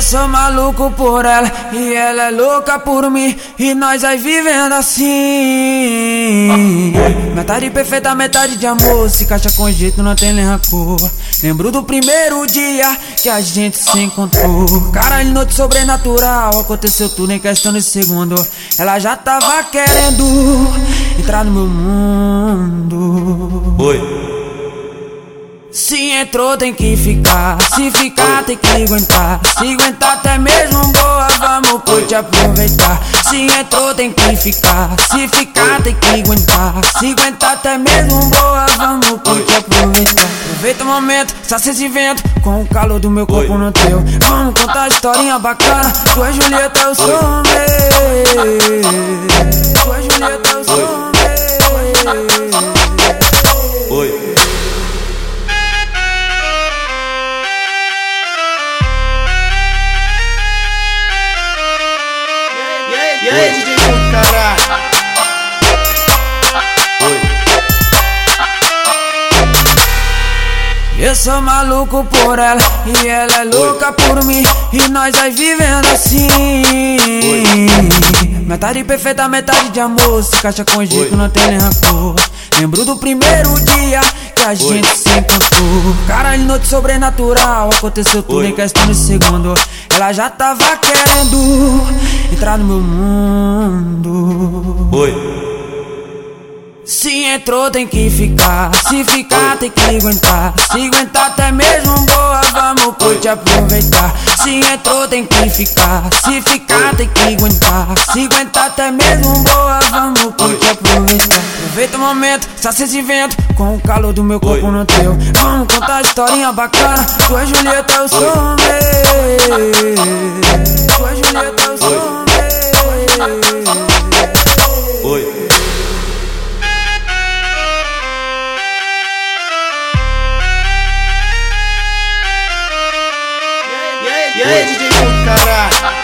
Eu sou maluco por ela e ela é louca por mim, e nós vai vivendo assim. Metade perfeita, metade de amor, se encaixa com jeito, não tem nem rancor. Lembro do primeiro dia que a gente se encontrou. Caralho, noite sobrenatural, aconteceu tudo em questão de segundo. Ela já tava querendo entrar no meu mundo. Oi. Se entrou tem que ficar, se ficar tem que aguentar. Se aguentar até mesmo boa, vamos curtir aproveitar. Se entrou tem que ficar, se ficar tem que aguentar. Se aguentar até mesmo boa, vamos curtir aproveitar. Aproveita o momento, sacia esse vento, com o calor do meu corpo no teu. Vamos contar historinha bacana, tu é Julieta, eu sou o meu. Tu é Julieta, eu sou o meu. Oi. E aí, DJ do caralho? Eu sou maluco por ela e ela é louca por mim, e nós vai vivendo assim. Metade perfeita, metade de amor, se encaixa com jeito, não tem nem rancor. Lembro do primeiro dia que a gente se encontrou. Caralho, noite sobrenatural, aconteceu tudo em questão de segundo. Ela já tava querendo entrar no meu mundo. Oi. Se entrou tem que ficar, se ficar tem que aguentar. Se aguentar até mesmo boa, vamos curtir aproveitar. Se entrou tem que ficar, se ficar tem que aguentar. Se aguentar até mesmo boa, vamos curtir aproveitar. Aproveita o momento, sacia esse vento, com o calor do meu corpo no teu. Vamos contar historinha bacana, tu é Julieta, eu sou o meu. Tu é Julieta, eu sou o meu. Oi. E aí, DJ do caralho?